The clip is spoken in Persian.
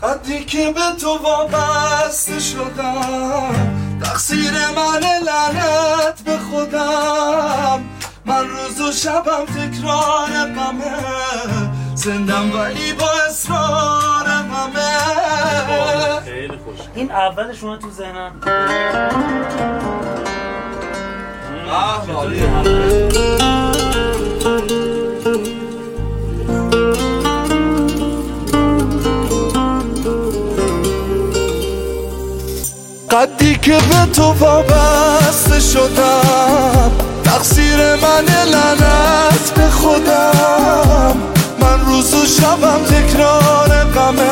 قدری که به تو وابسته شدم، تقصیر من لعنت به خودم. من روز و شبم تکرار غمه، زندم ولی با اصرار غمه. خیلی خوش. این اولش اومد تو ذهنم. قدری که به تو وابسته شدم، تقصیر من لعنت به خودم. من روز و شبم تکرار غمه،